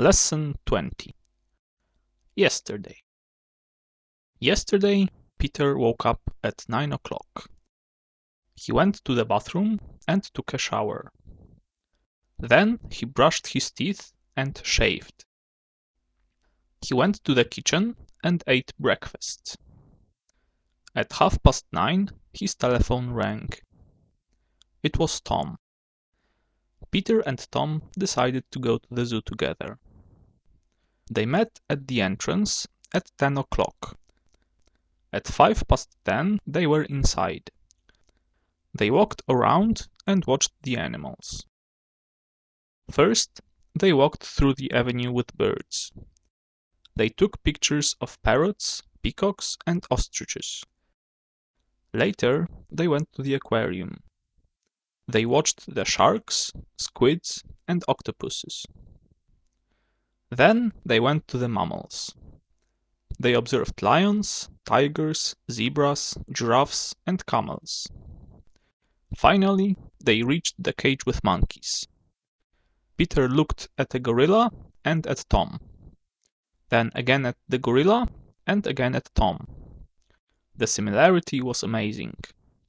Lesson 20. Yesterday. Yesterday, Peter woke up at 9 o'clock. He went to the bathroom and took a shower. Then he brushed his teeth and shaved. He went to the kitchen and ate breakfast. At 9:30, his telephone rang. It was Tom. Peter and Tom decided to go to the zoo together. They met at the entrance at 10 o'clock. At 10:05 they were inside. They walked around and watched the animals. First, they walked through the avenue with birds. They took pictures of parrots, peacocks, and ostriches. Later, they went to the aquarium. They watched the sharks, squids, and octopuses. Then they went to the mammals. They observed lions, tigers, zebras, giraffes, and camels. Finally, they reached the cage with monkeys. Peter looked at a gorilla and at Tom. Then again at the gorilla and again at Tom. The similarity was amazing.